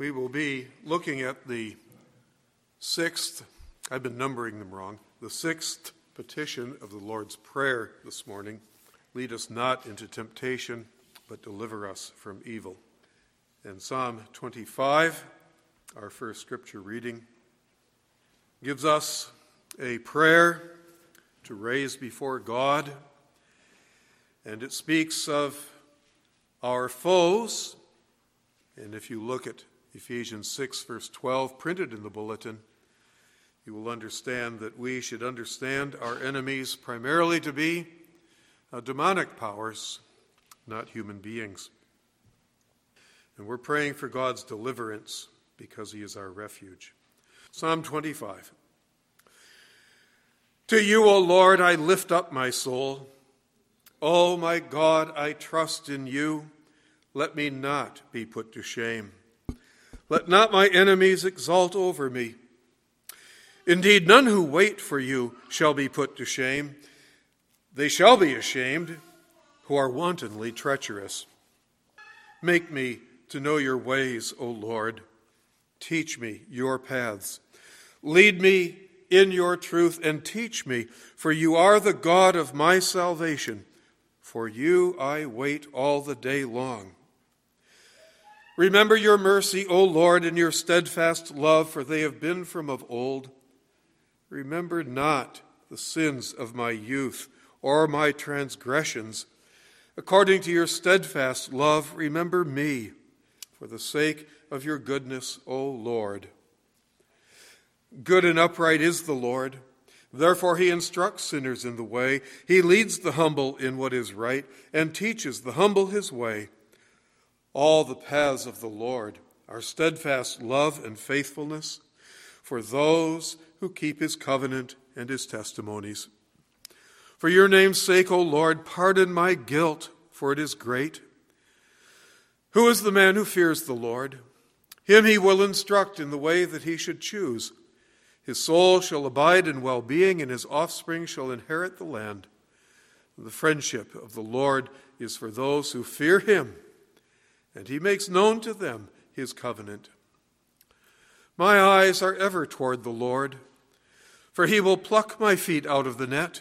We will be looking at the sixth, I've been numbering them wrong, the sixth petition of the Lord's Prayer this morning. Lead us not into temptation, but deliver us from evil. And Psalm 25, our first scripture reading, gives us a prayer to raise before God, and it speaks of our foes. And if you look at Ephesians 6, verse 12, printed in the bulletin, you will understand that we should understand our enemies primarily to be demonic powers, not human beings. And we're praying for God's deliverance because he is our refuge. Psalm 25. To you, O Lord, I lift up my soul. O my God, I trust in you. Let me not be put to shame. Let not my enemies exult over me. Indeed, none who wait for you shall be put to shame. They shall be ashamed who are wantonly treacherous. Make me to know your ways, O Lord. Teach me your paths. Lead me in your truth and teach me, for you are the God of my salvation. For you I wait all the day long. Remember your mercy, O Lord, and your steadfast love, for they have been from of old. Remember not the sins of my youth or my transgressions. According to your steadfast love, remember me, for the sake of your goodness, O Lord. Good and upright is the Lord. Therefore he instructs sinners in the way. He leads the humble in what is right and teaches the humble his way. All the paths of the Lord are steadfast love and faithfulness for those who keep his covenant and his testimonies. For your name's sake, O Lord, pardon my guilt, for it is great. Who is the man who fears the Lord? Him he will instruct in the way that he should choose. His soul shall abide in well-being, and his offspring shall inherit the land. The friendship of the Lord is for those who fear him, and he makes known to them his covenant. My eyes are ever toward the Lord, for he will pluck my feet out of the net.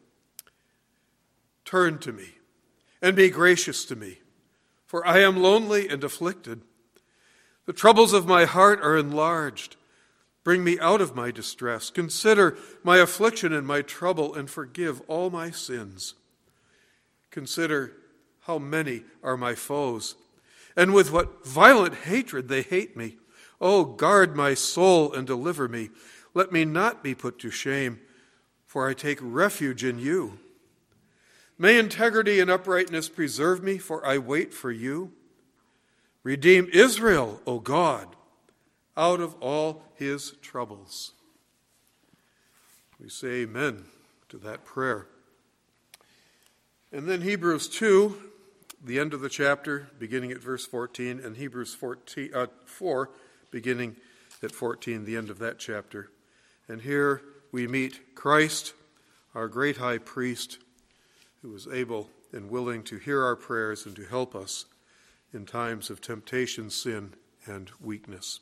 Turn to me and be gracious to me, for I am lonely and afflicted. The troubles of my heart are enlarged. Bring me out of my distress. Consider my affliction and my trouble, and forgive all my sins. Consider how many are my foes, and with what violent hatred they hate me. Oh, guard my soul and deliver me. Let me not be put to shame, for I take refuge in you. May integrity and uprightness preserve me, for I wait for you. Redeem Israel, O God, out of all his troubles. We say amen to that prayer. And then Hebrews 2, the end of the chapter, beginning at verse 14, and Hebrews 4, beginning at 14, the end of that chapter. And here we meet Christ, our great high priest, who is able and willing to hear our prayers and to help us in times of temptation, sin, and weakness.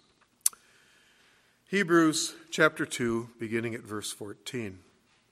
Hebrews chapter 2, beginning at verse 14.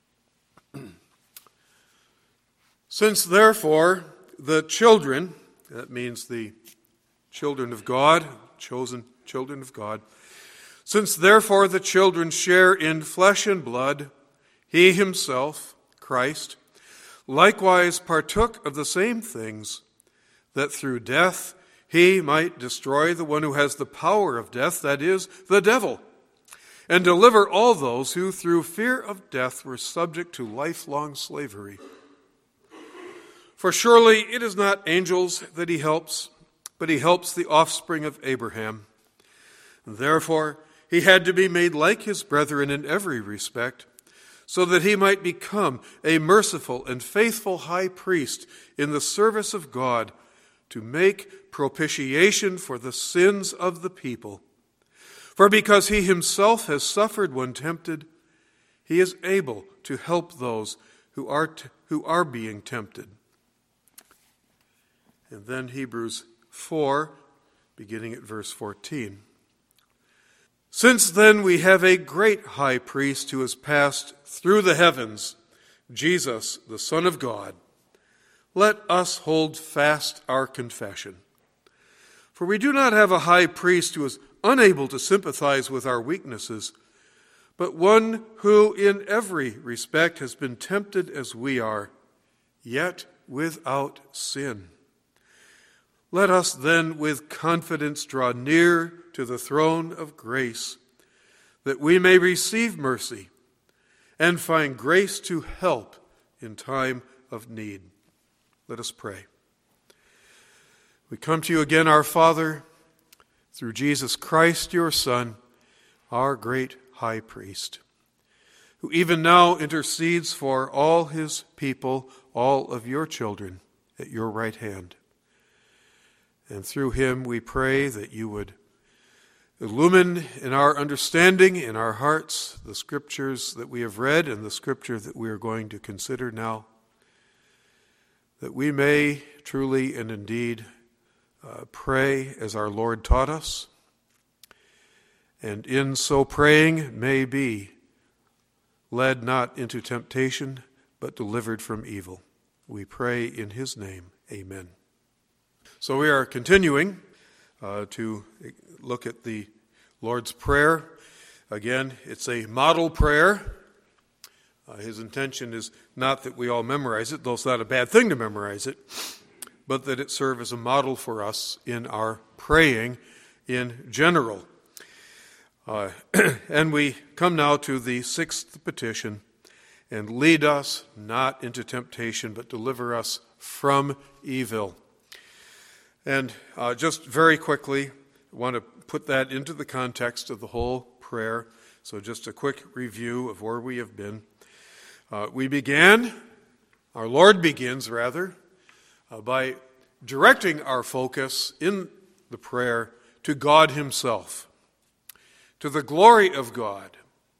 Since therefore the children, that means the children of God, chosen children of God, since therefore the children share in flesh and blood, he himself, Christ, likewise partook of the same things, that through death he might destroy the one who has the power of death, that is, the devil, and deliver all those who through fear of death were subject to lifelong slavery. For surely it is not angels that he helps, but he helps the offspring of Abraham. Therefore, he had to be made like his brethren in every respect, so that he might become a merciful and faithful high priest in the service of God, to make propitiation for the sins of the people. For because he himself has suffered when tempted, he is able to help those who are being tempted. And then Hebrews 4, beginning at verse 14. Since then we have a great high priest who has passed through the heavens, Jesus, the Son of God. Let us hold fast our confession. For we do not have a high priest who is unable to sympathize with our weaknesses, but one who in every respect has been tempted as we are, yet without sin. Let us then with confidence draw near to the throne of grace, that we may receive mercy and find grace to help in time of need. Let us pray. We come to you again, our Father, through Jesus Christ, your Son, our great high priest, who even now intercedes for all his people, all of your children, at your right hand. And through him we pray that you would illumine in our understanding, in our hearts, the scriptures that we have read and the scripture that we are going to consider now, that we may truly and indeed pray as our Lord taught us, and in so praying may be led not into temptation, but delivered from evil. We pray in his name. Amen. So we are continuing to look at the Lord's Prayer. Again, it's a model prayer. His intention is not that we all memorize it, though it's not a bad thing to memorize it, but that it serve as a model for us in our praying in general. And we come now to the sixth petition, and lead us not into temptation, but deliver us from evil. And just very quickly, I want to put that into the context of the whole prayer. So just a quick review of where we have been. Our Lord begins, by directing our focus in the prayer to God himself, to the glory of God,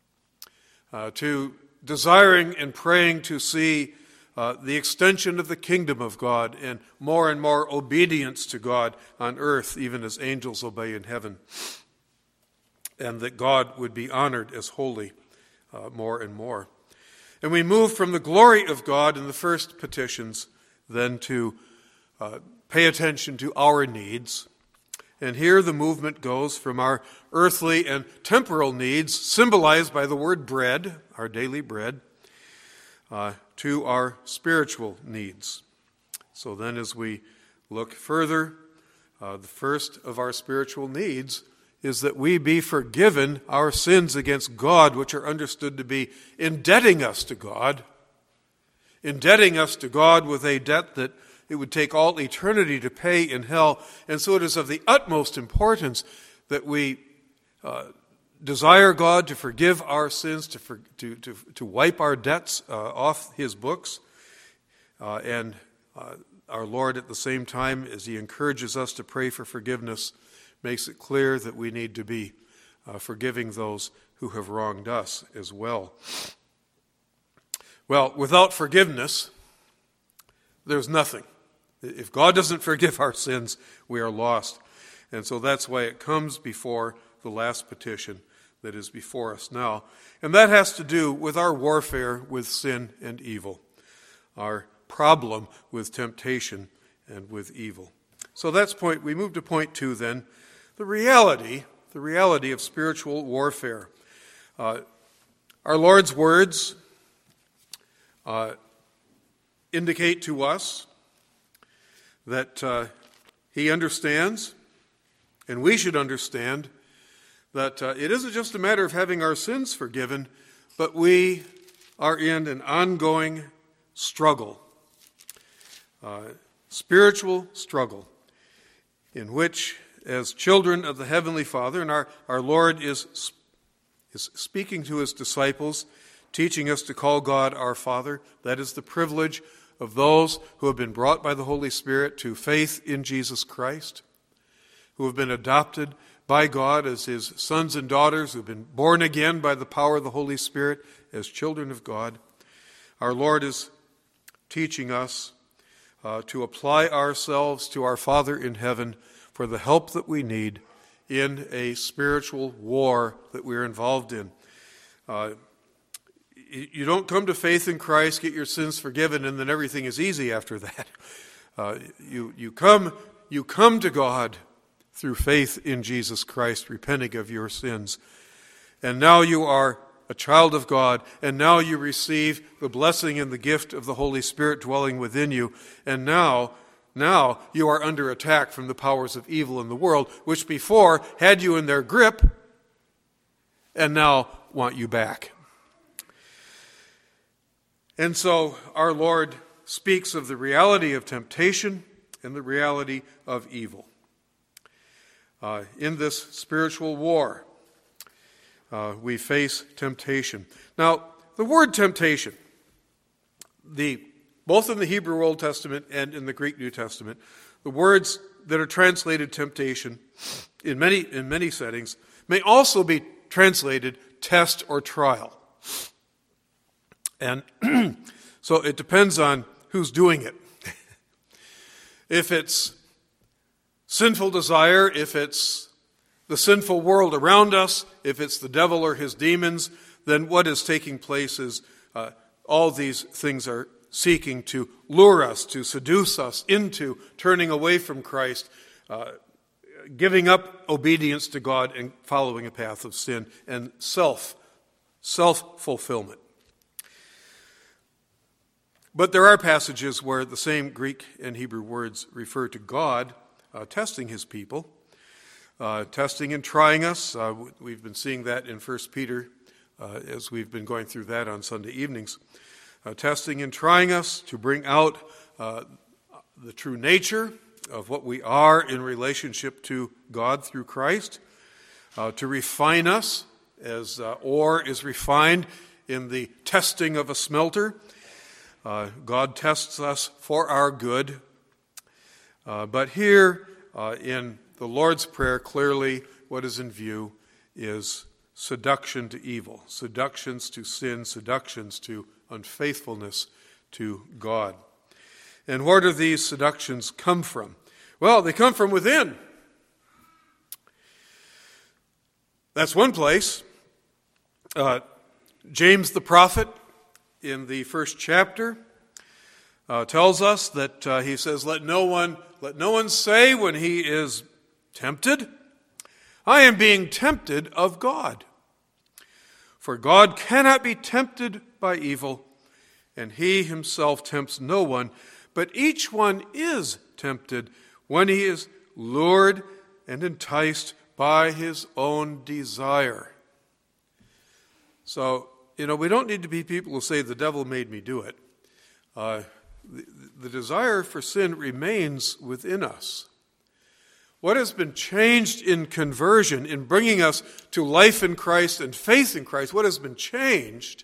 to desiring and praying to see the extension of the kingdom of God and more obedience to God on earth, even as angels obey in heaven, and that God would be honored as holy more and more. And we move from the glory of God in the first petitions then to pay attention to our needs. And here the movement goes from our earthly and temporal needs, symbolized by the word bread, our daily bread, to our spiritual needs. So then as we look further, the first of our spiritual needs is that we be forgiven our sins against God, which are understood to be indebting us to God with a debt that it would take all eternity to pay in hell. And so it is of the utmost importance that we desire God to forgive our sins, to wipe our debts off his books. And our Lord, at the same time, as he encourages us to pray for forgiveness, makes it clear that we need to be forgiving those who have wronged us as well. Well, without forgiveness, there's nothing. If God doesn't forgive our sins, we are lost. And so that's why it comes before the last petition that is before us now. And that has to do with our warfare with sin and evil, our problem with temptation and with evil. So that's point. We move to point 2 then, the reality of spiritual warfare. Our Lord's words indicate to us that he understands, and we should understand, that it isn't just a matter of having our sins forgiven, but we are in an ongoing struggle, spiritual struggle, in which, as children of the Heavenly Father, and our Lord is speaking to his disciples, teaching us to call God our Father. That is the privilege of those who have been brought by the Holy Spirit to faith in Jesus Christ, who have been adopted by God as his sons and daughters, who have been born again by the power of the Holy Spirit as children of God. Our Lord is teaching us to apply ourselves to our Father in heaven for the help that we need in a spiritual war that we're involved in. You don't come to faith in Christ, get your sins forgiven, and then everything is easy after that. You come to God through faith in Jesus Christ, repenting of your sins. And now you are a child of God, and now you receive the blessing and the gift of the Holy Spirit dwelling within you. And now you are under attack from the powers of evil in the world, which before had you in their grip, and now want you back. And so our Lord speaks of the reality of temptation and the reality of evil. In this spiritual war, we face temptation. Now, the word temptation, both in the Hebrew Old Testament and in the Greek New Testament, the words that are translated temptation in many settings may also be translated test or trial. And so it depends on who's doing it. If it's sinful desire, if it's the sinful world around us, if it's the devil or his demons, then what is taking place is all these things are seeking to lure us, to seduce us into turning away from Christ, giving up obedience to God and following a path of sin and self-fulfillment. But there are passages where the same Greek and Hebrew words refer to God testing his people, testing and trying us. We've been seeing that in 1 Peter as we've been going through that on Sunday evenings. Testing and trying us to bring out the true nature of what we are in relationship to God through Christ, to refine us as ore is refined in the testing of a smelter. God tests us for our good. But here in the Lord's Prayer, clearly what is in view is seduction to evil, seductions to sin, seductions to unfaithfulness to God. And where do these seductions come from? Well, they come from within. That's one place. James the prophet, in the first chapter, tells us that he says, let no one say when he is tempted, I am being tempted of God. For God cannot be tempted by evil, and he himself tempts no one, but each one is tempted when he is lured and enticed by his own desire. So, we don't need to be people who say the devil made me do it. The desire for sin remains within us. What has been changed in conversion, in bringing us to life in Christ and faith in Christ, what has been changed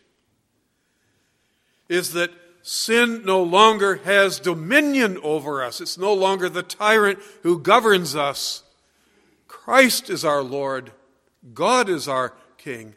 is that sin no longer has dominion over us. It's no longer the tyrant who governs us. Christ is our Lord. God is our King.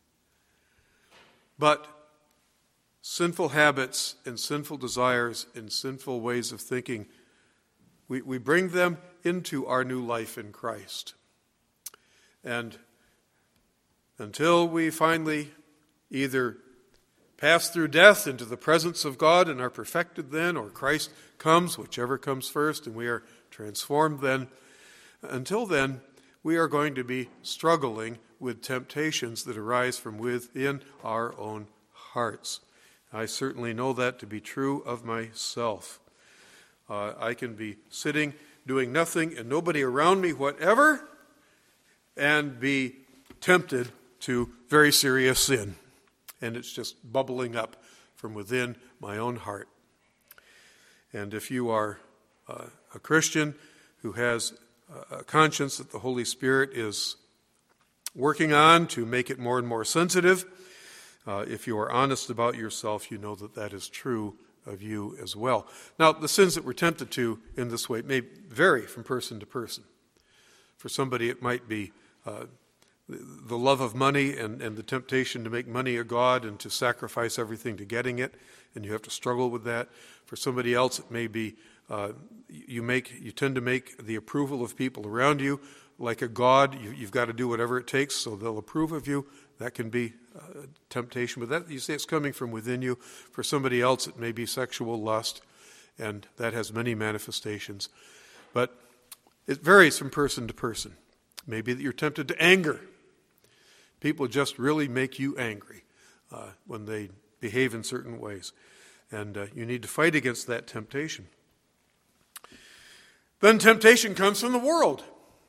But sinful habits and sinful desires and sinful ways of thinking, we bring them into our new life in Christ. And until we finally either pass through death into the presence of God and are perfected then, or Christ comes, whichever comes first, and we are transformed then, until then, we are going to be struggling with temptations that arise from within our own hearts. I certainly know that to be true of myself. I can be sitting, doing nothing, and nobody around me whatever, and be tempted to very serious sin. And it's just bubbling up from within my own heart. And if you are a Christian who has a conscience that the Holy Spirit is working on to make it more and more sensitive, if you are honest about yourself, you know that that is true of you as well. Now, the sins that we're tempted to in this way may vary from person to person. For somebody, it might be the love of money and the temptation to make money a god and to sacrifice everything to getting it, and you have to struggle with that. For somebody else, it may be you tend to make the approval of people around you like a god. You've got to do whatever it takes so they'll approve of you. That can be temptation, but that, you say, it's coming from within you. For somebody else, it may be sexual lust, and that has many manifestations. But it varies from person to person. Maybe that you're tempted to anger. People just really make you angry when they behave in certain ways. And you need to fight against that temptation. Then temptation comes from the world.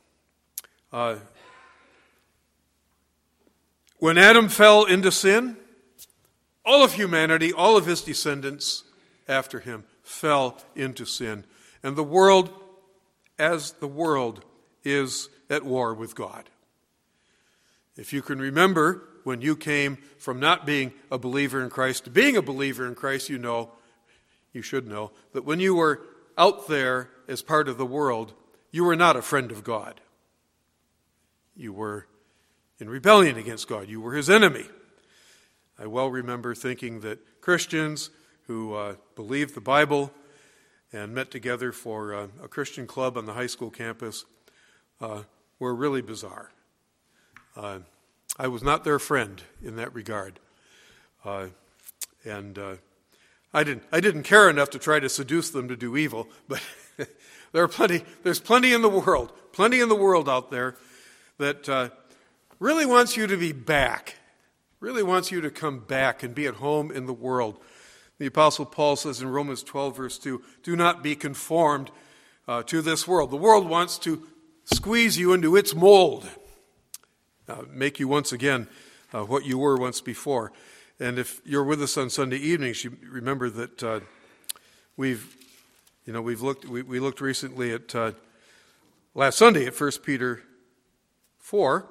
When Adam fell into sin, all of humanity, all of his descendants after him, fell into sin. And the world, as the world, is at war with God. If you can remember when you came from not being a believer in Christ to being a believer in Christ, you should know that when you were out there as part of the world, you were not a friend of God. You were in rebellion against God. You were his enemy. I well remember thinking that Christians who believed the Bible and met together for a Christian club on the high school campus were really bizarre. I was not their friend in that regard. And I didn't care enough to try to seduce them to do evil, but there's plenty in the world out there that really wants you to be back, really wants you to come back and be at home in the world. The Apostle Paul says in Romans 12, verse 2, do not be conformed to this world. The world wants to squeeze you into its mold, make you once again what you were once before. And if you're with us on Sunday evenings, you remember that we looked recently at last Sunday at 1 Peter 4,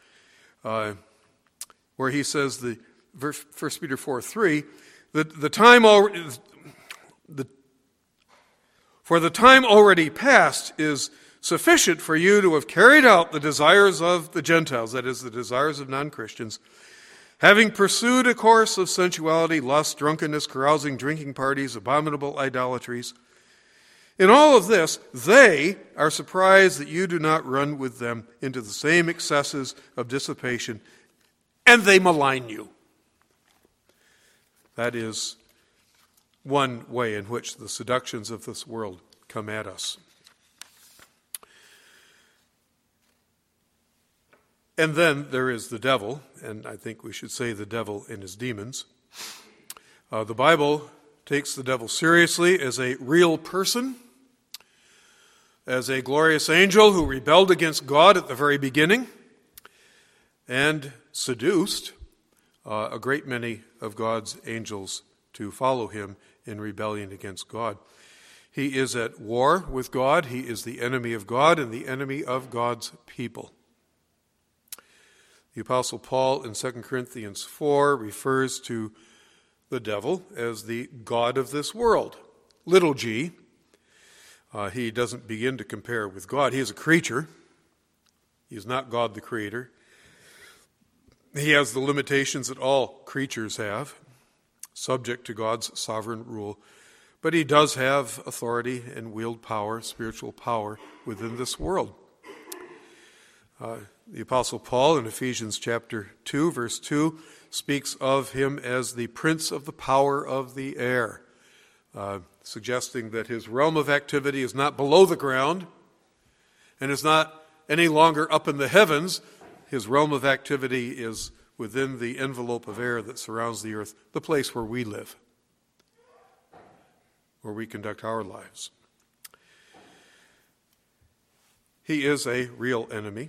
where he says, 1 Peter 4:3, for the time already past is sufficient for you to have carried out the desires of the Gentiles, that is, the desires of non-Christians, having pursued a course of sensuality, lust, drunkenness, carousing, drinking parties, abominable idolatries. In all of this, they are surprised that you do not run with them into the same excesses of dissipation, and they malign you. That is one way in which the seductions of this world come at us. And then there is the devil, and I think we should say the devil and his demons. The Bible takes the devil seriously as a real person, as a glorious angel who rebelled against God at the very beginning and seduced a great many of God's angels to follow him in rebellion against God. He is at war with God. He is the enemy of God and the enemy of God's people. The Apostle Paul in 2 Corinthians 4 refers to the devil as the god of this world, little g. He doesn't begin to compare with God. He is a creature. He is not God the creator. He has the limitations that all creatures have, subject to God's sovereign rule. But he does have authority and wield power, spiritual power, within this world. The Apostle Paul in Ephesians chapter 2, verse 2, speaks of him as the prince of the power of the air, suggesting that his realm of activity is not below the ground and is not any longer up in the heavens. His realm of activity is within the envelope of air that surrounds the earth, the place where we live, where we conduct our lives. He is a real enemy.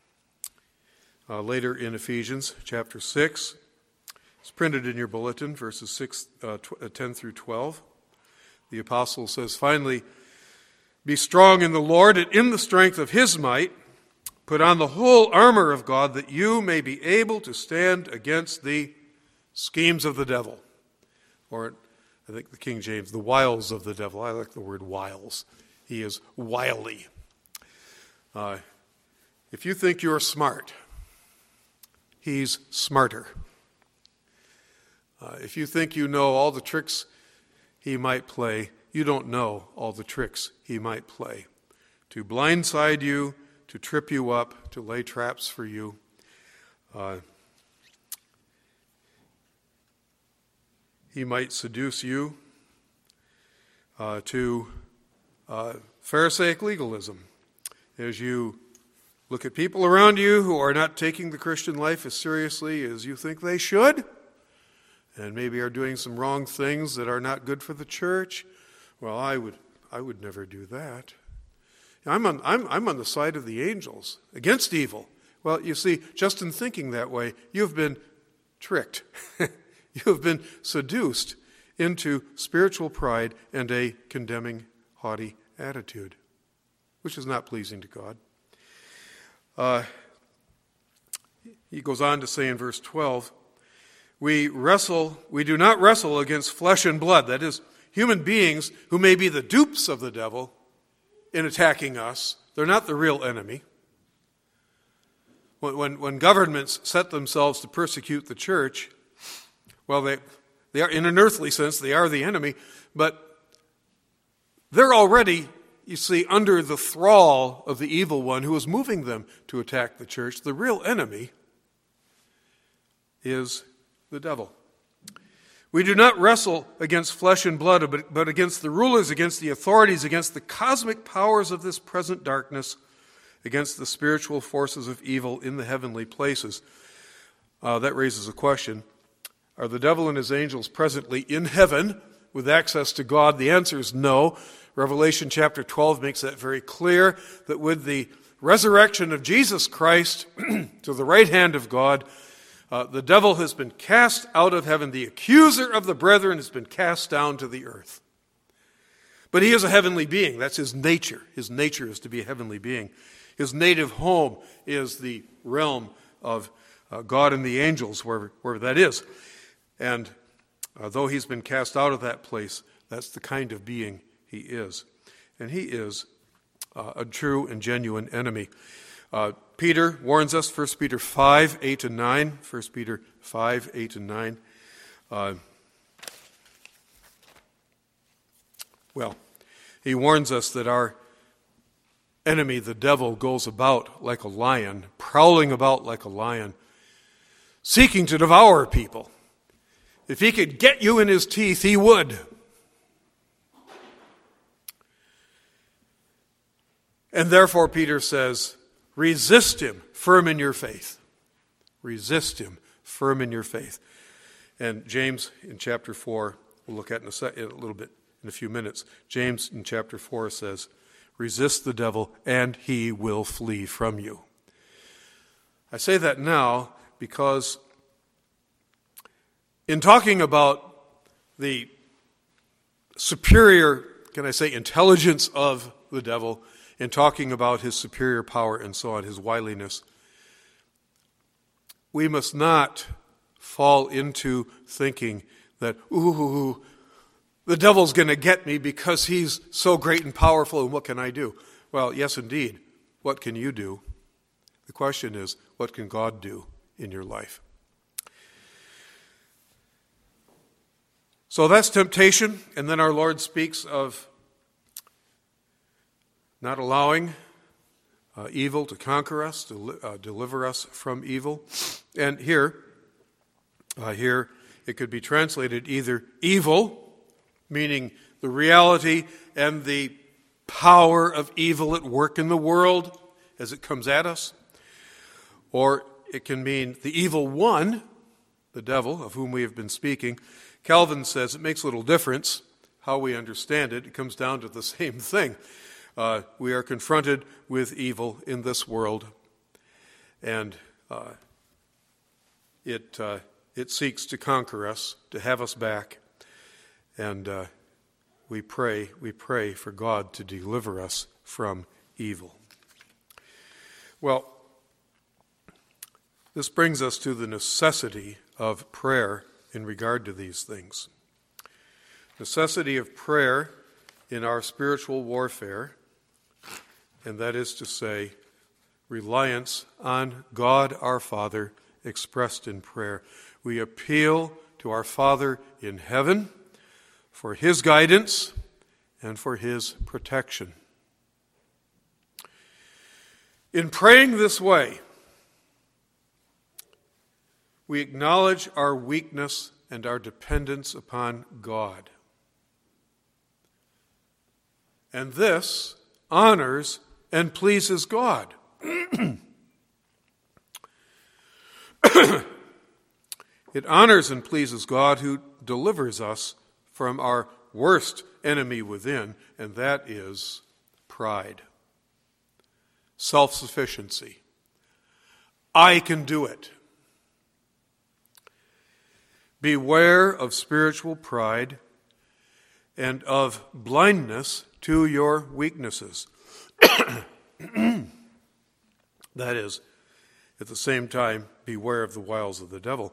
Later in Ephesians chapter 6, it's printed in your bulletin, verses 10 through 12. The apostle says, finally, be strong in the Lord and in the strength of his might. Put on the whole armor of God that you may be able to stand against the schemes of the devil. Or, I think the King James, the wiles of the devil. I like the word wiles. He is wily. If you think you're smart, he's smarter. If you think you know all the tricks he might play, you don't know all the tricks he might play. To blindside you, to trip you up, to lay traps for you. He might seduce you to Pharisaic legalism as you look at people around you who are not taking the Christian life as seriously as you think they should, and maybe are doing some wrong things that are not good for the church. Well, I would never do that. I'm on the side of the angels against evil. Well, you see, just in thinking that way, you've been tricked. You have been seduced into spiritual pride and a condemning, haughty attitude, which is not pleasing to God. He goes on to say in verse 12, we do not wrestle against flesh and blood, that is, human beings who may be the dupes of the devil in attacking us. They're not the real enemy. When governments set themselves to persecute the church, well, they are, in an earthly sense, they are the enemy, but they're already, you see, under the thrall of the evil one who is moving them to attack the church. The real enemy is the devil. We do not wrestle against flesh and blood, but against the rulers, against the authorities, against the cosmic powers of this present darkness, against the spiritual forces of evil in the heavenly places. That raises a question. Are the devil and his angels presently in heaven with access to God? The answer is no. Revelation chapter 12 makes that very clear, that with the resurrection of Jesus Christ to the right hand of God, the devil has been cast out of heaven. The accuser of the brethren has been cast down to the earth. But he is a heavenly being. That's his nature. His nature is to be a heavenly being. His native home is the realm of God and the angels, wherever that is. And though he's been cast out of that place, that's the kind of being he is. And he is a true and genuine enemy. Peter warns us, 1 Peter 5, 8 and 9. 1 Peter 5, 8 and 9. He warns us that our enemy, the devil, goes about like a lion, prowling about like a lion, seeking to devour people. If he could get you in his teeth, he would. And therefore, Peter says, resist him, firm in your faith. Resist him, firm in your faith. And James in chapter 4, we'll look at in a little bit, in a few minutes. James in chapter 4 says, resist the devil and he will flee from you. I say that now because in talking about the superior, can I say, intelligence of the devil, in talking about his superior power and so on, his wiliness, we must not fall into thinking that, the devil's going to get me because he's so great and powerful, and what can I do? Well, yes, indeed. What can you do? The question is, what can God do in your life? So that's temptation, and then our Lord speaks of not allowing evil to conquer us, to deliver us from evil. And here it could be translated either evil, meaning the reality and the power of evil at work in the world as it comes at us, or it can mean the evil one, the devil, of whom we have been speaking. Calvin says it makes little difference how we understand it. It comes down to the same thing. We are confronted with evil in this world, and it seeks to conquer us, to have us back, and we pray for God to deliver us from evil. Well, this brings us to the necessity of prayer in regard to these things. Necessity of prayer in our spiritual warfare, and that is to say, reliance on God our Father expressed in prayer. We appeal to our Father in heaven for his guidance and for his protection. In praying this way, we acknowledge our weakness and our dependence upon God. And this honors and pleases God. It honors and pleases God who delivers us from our worst enemy within, and that is pride, self-sufficiency. I can do it. Beware of spiritual pride and of blindness to your weaknesses. That is, at the same time, beware of the wiles of the devil.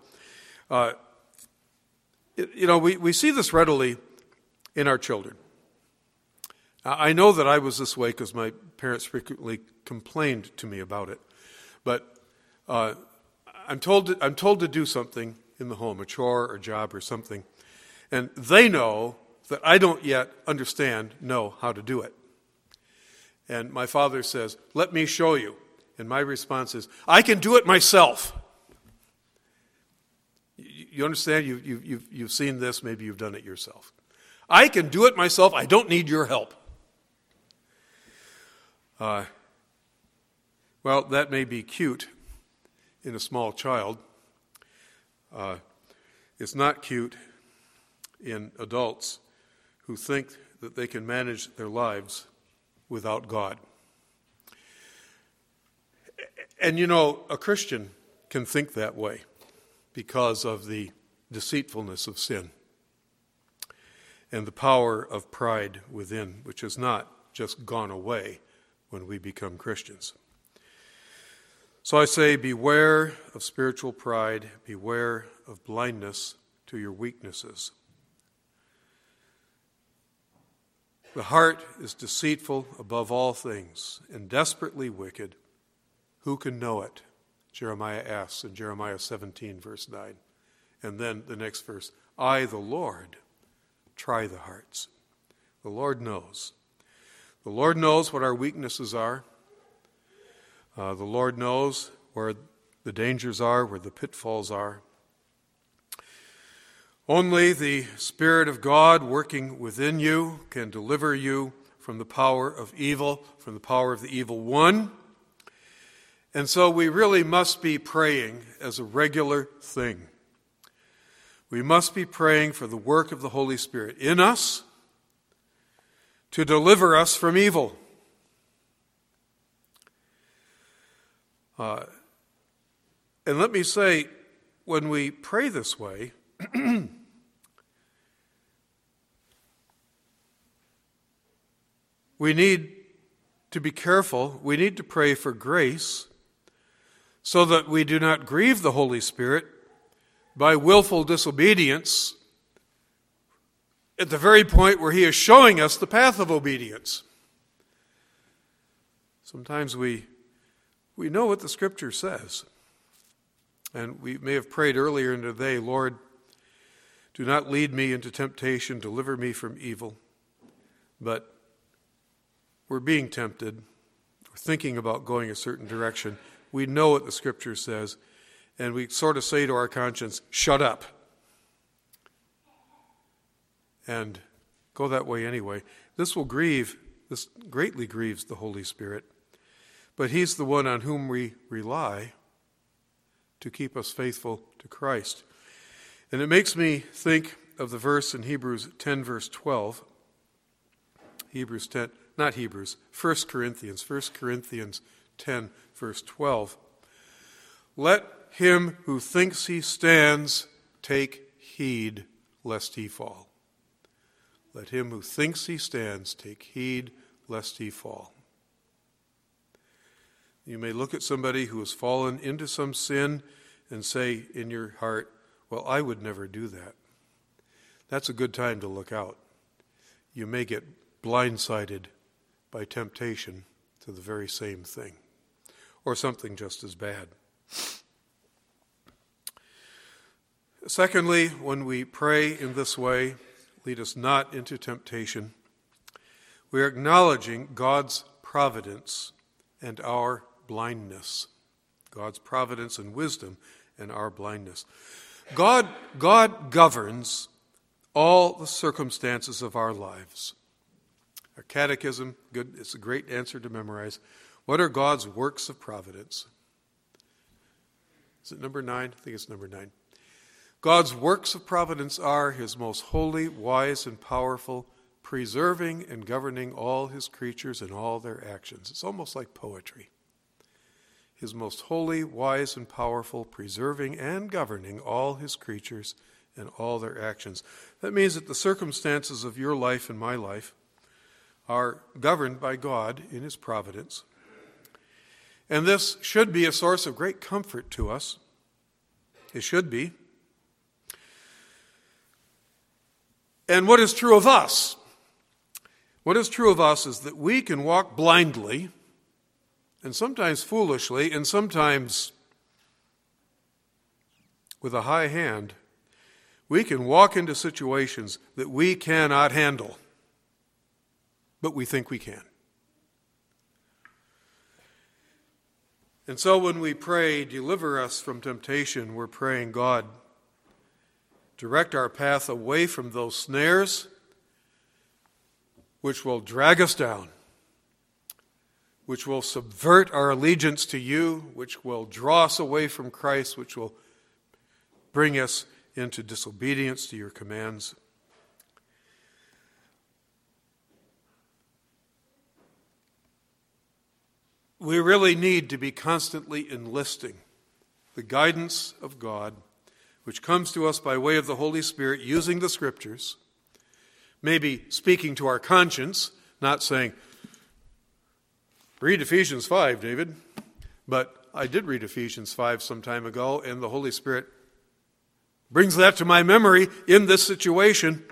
We see this readily in our children. I know that I was this way because my parents frequently complained to me about it. But I'm told to do something in the home, a chore or job or something, and they know that I don't yet know how to do it. And my father says, "Let me show you." And my response is, "I can do it myself." You understand? You've seen this. Maybe you've done it yourself. I can do it myself. I don't need your help. Well, that may be cute in a small child. It's not cute in adults who think that they can manage their lives without God. And a Christian can think that way because of the deceitfulness of sin and the power of pride within, which has not just gone away when we become Christians. So I say, beware of spiritual pride, beware of blindness to your weaknesses. The heart is deceitful above all things and desperately wicked. Who can know it? Jeremiah asks in Jeremiah 17, verse 9. And then the next verse, I, the Lord, try the hearts. The Lord knows. The Lord knows what our weaknesses are. The Lord knows where the dangers are, where the pitfalls are. Only the Spirit of God working within you can deliver you from the power of evil, from the power of the evil one. And so we really must be praying as a regular thing. We must be praying for the work of the Holy Spirit in us to deliver us from evil. And let me say, when we pray this way, we need to be careful. We need to pray for grace so that we do not grieve the Holy Spirit by willful disobedience at the very point where He is showing us the path of obedience. Sometimes we know what the Scripture says. And we may have prayed earlier in the day, Lord, do not lead me into temptation, deliver me from evil. But we're being tempted, we're thinking about going a certain direction. We know what the Scripture says, and we sort of say to our conscience, shut up. And go that way anyway. This greatly grieves the Holy Spirit. But He's the one on whom we rely to keep us faithful to Christ. And it makes me think of the verse in Hebrews 10, verse 12. 1 Corinthians 10, verse 12. Let him who thinks he stands take heed lest he fall. Let him who thinks he stands take heed lest he fall. You may look at somebody who has fallen into some sin and say in your heart, well, I would never do that. That's a good time to look out. You may get blindsided by temptation to the very same thing, or something just as bad. Secondly, when we pray in this way, lead us not into temptation, we are acknowledging God's providence and our blindness. God's providence and wisdom and our blindness. God governs all the circumstances of our lives. Our catechism, good, it's a great answer to memorize. What are God's works of providence? Is it number 9? I think it's number 9. God's works of providence are his most holy, wise, and powerful, preserving and governing all his creatures and all their actions. It's almost like poetry. His most holy, wise, and powerful, preserving and governing all his creatures and all their actions. That means that the circumstances of your life and my life are governed by God in his providence. And this should be a source of great comfort to us. It should be. And what is true of us? What is true of us is that we can walk blindly, and sometimes foolishly, and sometimes with a high hand. We can walk into situations that we cannot handle, but we think we can. And so when we pray, deliver us from temptation, we're praying, God, direct our path away from those snares which will drag us down, which will subvert our allegiance to you, which will draw us away from Christ, which will bring us into disobedience to your commands. We really need to be constantly enlisting the guidance of God, which comes to us by way of the Holy Spirit, using the Scriptures, maybe speaking to our conscience, not saying, read Ephesians 5, David. But I did read Ephesians 5 some time ago, and the Holy Spirit brings that to my memory in this situation.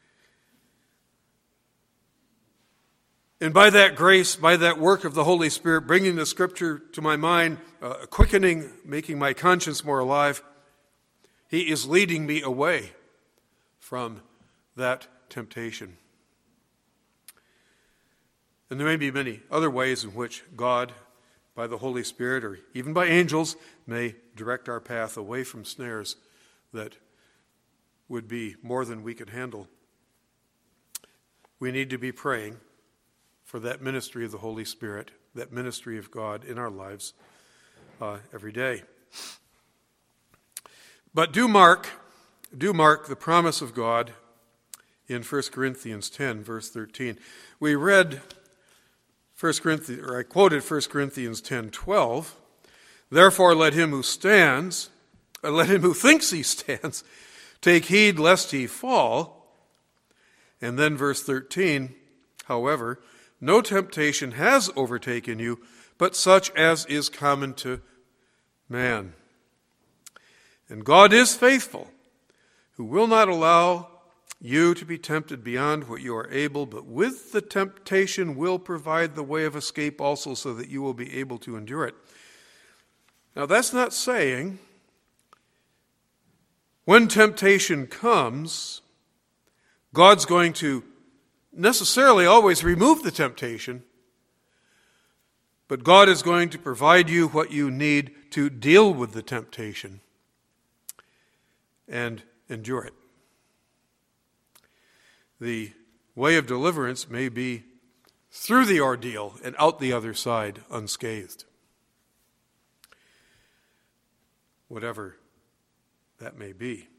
And by that grace, by that work of the Holy Spirit, bringing the Scripture to my mind, quickening, making my conscience more alive, he is leading me away from that temptation. And there may be many other ways in which God, by the Holy Spirit, or even by angels, may direct our path away from snares that would be more than we could handle. We need to be praying for that ministry of the Holy Spirit, that ministry of God in our lives every day. But do mark the promise of God in 1 Corinthians 10, verse 13. We read I quoted 1 Corinthians 10:12. Therefore let him who thinks he stands, take heed lest he fall. And then verse 13, however, no temptation has overtaken you, but such as is common to man. And God is faithful, who will not allow you to be tempted beyond what you are able, but with the temptation will provide the way of escape also, so that you will be able to endure it. Now that's not saying when temptation comes, God's going to necessarily always remove the temptation, but God is going to provide you what you need to deal with the temptation and endure it. The way of deliverance may be through the ordeal and out the other side unscathed. Whatever that may be.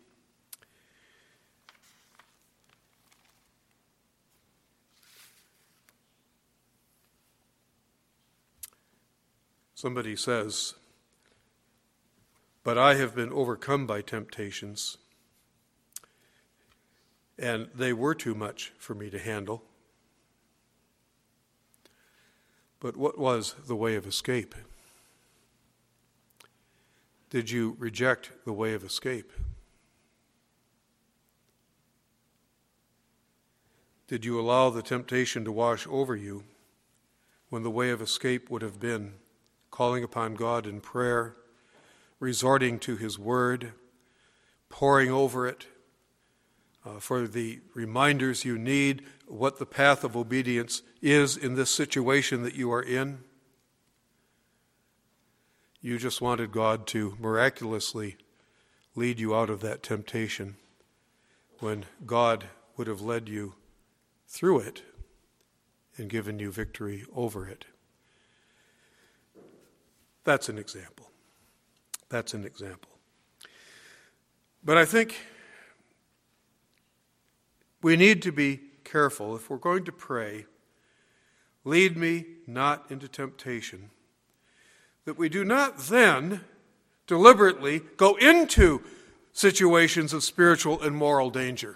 Somebody says, but I have been overcome by temptations, and they were too much for me to handle. But what was the way of escape? Did you reject the way of escape? Did you allow the temptation to wash over you when the way of escape would have been calling upon God in prayer, resorting to his word, poring over it for the reminders you need, what the path of obedience is in this situation that you are in? you just wanted God to miraculously lead you out of that temptation when God would have led you through it and given you victory over it. That's an example. That's an example. But I think we need to be careful if we're going to pray, lead me not into temptation, that we do not then deliberately go into situations of spiritual and moral danger.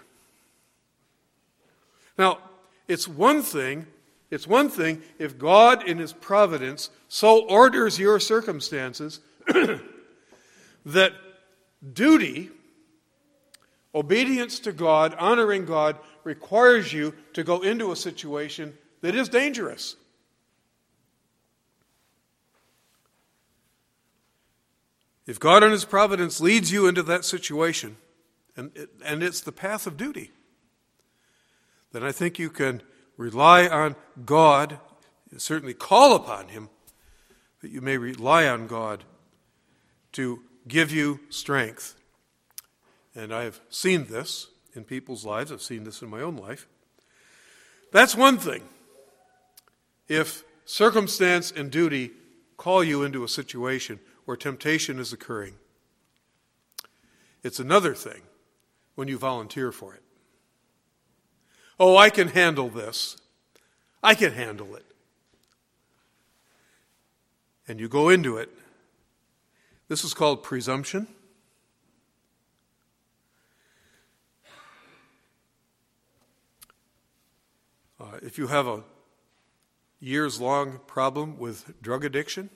Now, it's one thing if God in his providence so orders your circumstances that duty, obedience to God, honoring God, requires you to go into a situation that is dangerous. If God in his providence leads you into that situation, and it's the path of duty, then I think you can rely on God, certainly call upon him, that you may rely on God to give you strength. And I've seen this in people's lives. I've seen this in my own life. That's one thing. If circumstance and duty call you into a situation where temptation is occurring, it's another thing when you volunteer for it. Oh, I can handle this. I can handle it. And you go into it. This is called presumption. If you have a years-long problem with drug addiction,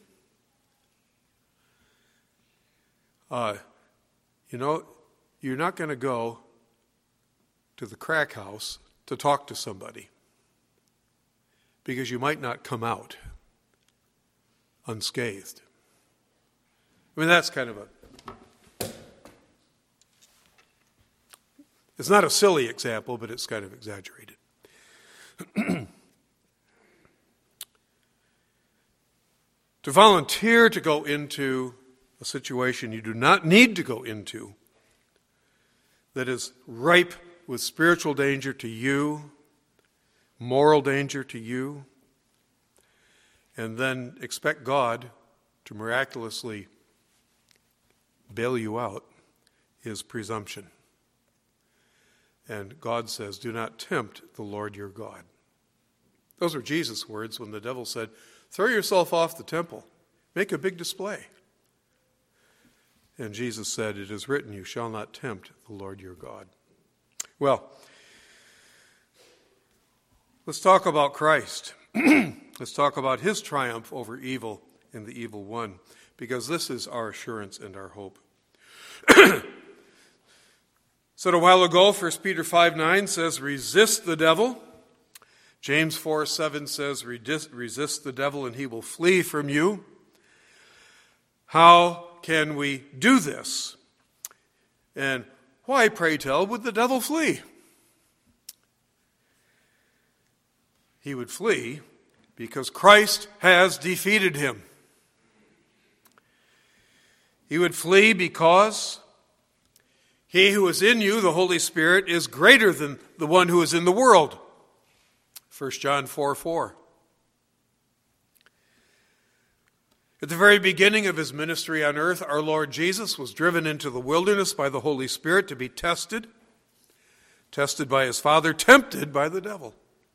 you're not going to go to the crack house to talk to somebody because you might not come out unscathed. I mean, that's kind of it's not a silly example, but it's kind of exaggerated. To volunteer to go into a situation you do not need to go into that is ripe with spiritual danger to you, moral danger to you, and then expect God to miraculously bail you out is presumption. And God says, do not tempt the Lord your God. Those were Jesus' words when the devil said, throw yourself off the temple, make a big display. And Jesus said, it is written, you shall not tempt the Lord your God. Well, let's talk about Christ. Let's talk about his triumph over evil and the evil one, because this is our assurance and our hope. Said a while ago, 1 Peter 5:9 says, resist the devil. James 4:7 says, resist the devil and he will flee from you. How can we do this? And why, pray tell, would the devil flee? He would flee because Christ has defeated him. He would flee because he who is in you, the Holy Spirit, is greater than the one who is in the world. 1 John 4:4. At the very beginning of his ministry on earth, our Lord Jesus was driven into the wilderness by the Holy Spirit to be tested by his Father, tempted by the devil.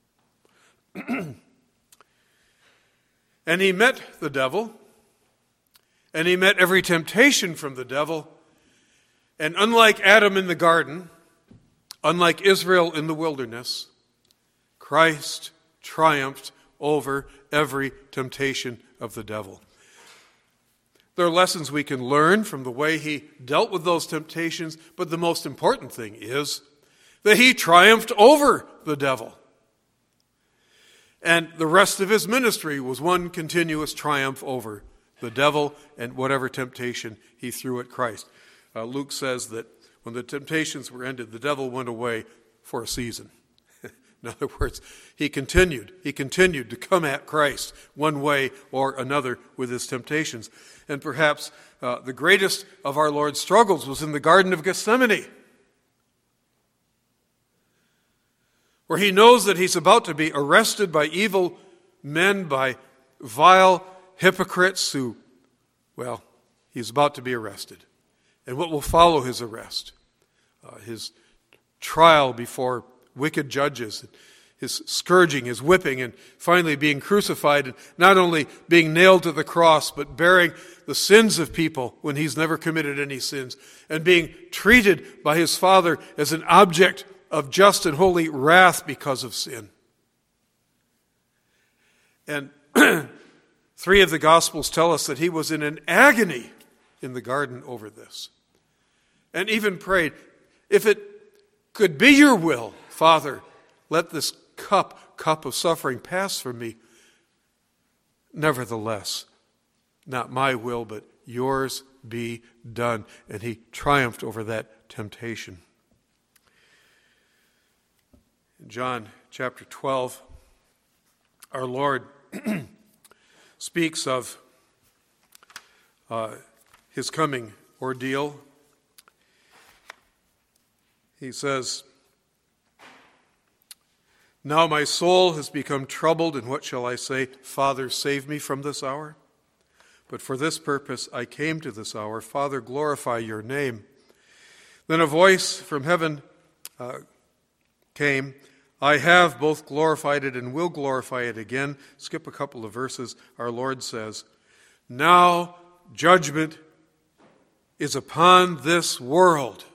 And he met the devil, and he met every temptation from the devil. And unlike Adam in the garden, unlike Israel in the wilderness, Christ triumphed over every temptation of the devil. There are lessons we can learn from the way he dealt with those temptations, but the most important thing is that he triumphed over the devil. And the rest of his ministry was one continuous triumph over the devil and whatever temptation he threw at Christ. Luke says that when the temptations were ended, the devil went away for a season. In other words, he continued to come at Christ one way or another with his temptations. And perhaps the greatest of our Lord's struggles was in the Garden of Gethsemane, where he knows that he's about to be arrested by evil men, by vile hypocrites who, well, he's about to be arrested. And what will follow his arrest? His trial before wicked judges, his scourging, his whipping, and finally being crucified, and not only being nailed to the cross, but bearing the sins of people when he's never committed any sins, and being treated by his Father as an object of just and holy wrath because of sin. And 3 of the Gospels tell us that he was in an agony in the garden over this, and even prayed, "If it could be your will, Father, let this cup of suffering pass from me. Nevertheless, not my will, but yours be done." And he triumphed over that temptation. In John chapter 12, our Lord speaks of his coming ordeal. He says, "Now my soul has become troubled, and what shall I say? Father, save me from this hour? But for this purpose I came to this hour. Father, glorify your name." Then a voice from heaven came, "I have both glorified it and will glorify it again." Skip a couple of verses. Our Lord says, "Now judgment is upon this world."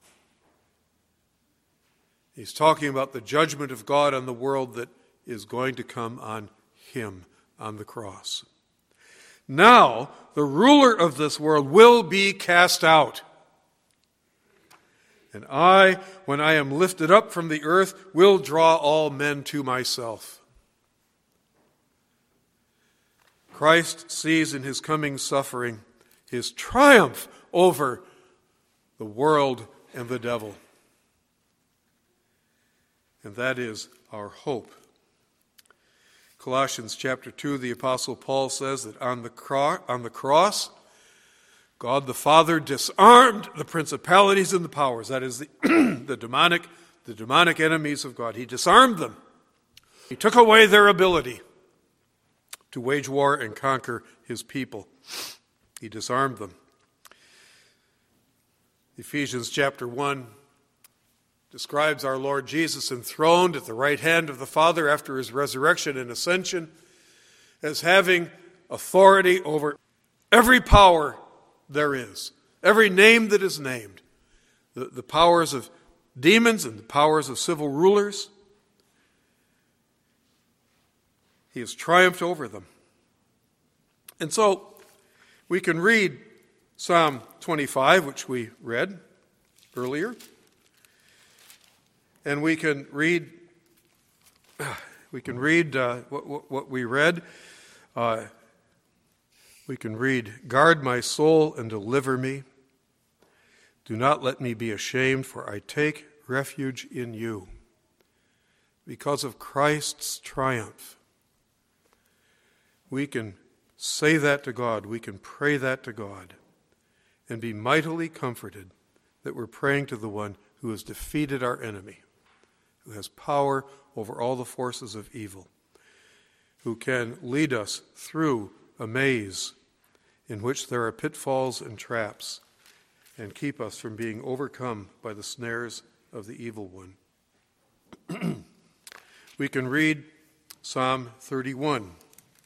He's talking about the judgment of God on the world that is going to come on him on the cross. "Now the ruler of this world will be cast out. And I, when I am lifted up from the earth, will draw all men to myself." Christ sees in his coming suffering his triumph over the world and the devil. And that is our hope. Colossians chapter 2, the Apostle Paul says that on the cross, God the Father disarmed the principalities and the powers. That is the demonic enemies of God. He disarmed them. He took away their ability to wage war and conquer his people. He disarmed them. Ephesians chapter 1 describes our Lord Jesus enthroned at the right hand of the Father after his resurrection and ascension as having authority over every power there is, every name that is named, the powers of demons and the powers of civil rulers. He has triumphed over them. And so we can read Psalm 25, which we read earlier. And we can read what we read. We can read, "Guard my soul and deliver me. Do not let me be ashamed, for I take refuge in you." Because of Christ's triumph, we can say that to God. We can pray that to God and be mightily comforted that we're praying to the one who has defeated our enemy, who has power over all the forces of evil, who can lead us through a maze in which there are pitfalls and traps and keep us from being overcome by the snares of the evil one. We can read Psalm 31,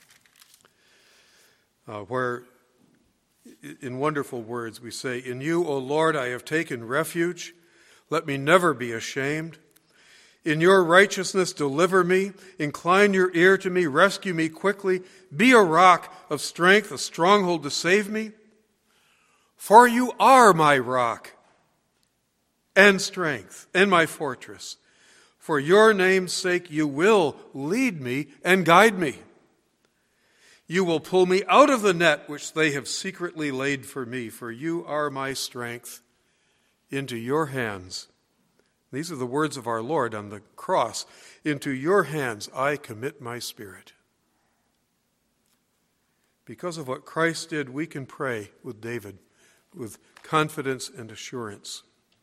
where in wonderful words we say, "In you, O Lord, I have taken refuge. Let me never be ashamed. In your righteousness, deliver me. Incline your ear to me. Rescue me quickly. Be a rock of strength, a stronghold to save me. For you are my rock and strength and my fortress. For your name's sake, you will lead me and guide me. You will pull me out of the net which they have secretly laid for me. For you are my strength. Into your hands These are the words of our Lord on the cross. Into your hands I commit my spirit. Because of what Christ did, we can pray with David with confidence and assurance.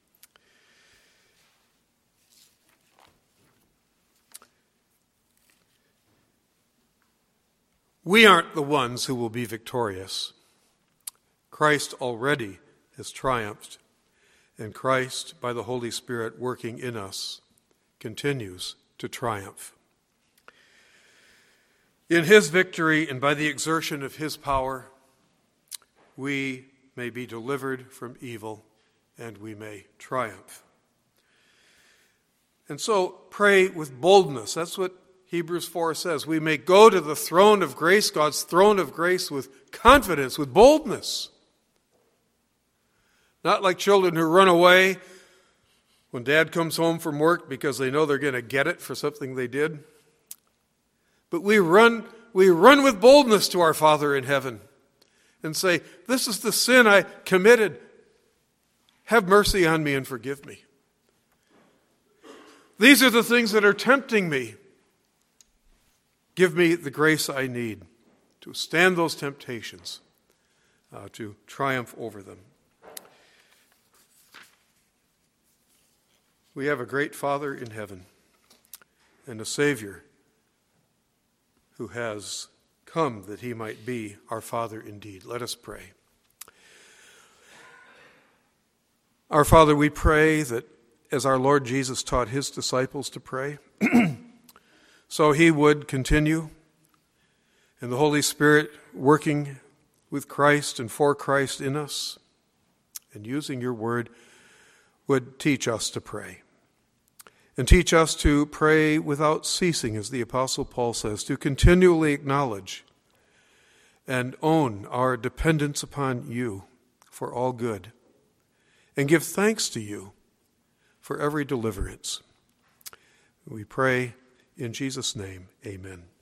We aren't the ones who will be victorious. Christ already has triumphed, and Christ, by the Holy Spirit working in us, continues to triumph. In his victory and by the exertion of his power, we may be delivered from evil and we may triumph. And so pray with boldness. That's what Hebrews 4 says. We may go to the throne of grace, God's throne of grace, with confidence, with boldness. Not like children who run away when dad comes home from work because they know they're going to get it for something they did. But we run with boldness to our Father in heaven and say, this is the sin I committed. Have mercy on me and forgive me. These are the things that are tempting me. Give me the grace I need to stand those temptations, to triumph over them. We have a great Father in heaven and a Savior who has come that he might be our Father indeed. Let us pray. Our Father, we pray that as our Lord Jesus taught his disciples to pray, so he would continue, and the Holy Spirit working with Christ and for Christ in us, and using your word, would teach us to pray. And teach us to pray without ceasing, as the Apostle Paul says, to continually acknowledge and own our dependence upon you for all good, and give thanks to you for every deliverance. We pray in Jesus' name, amen.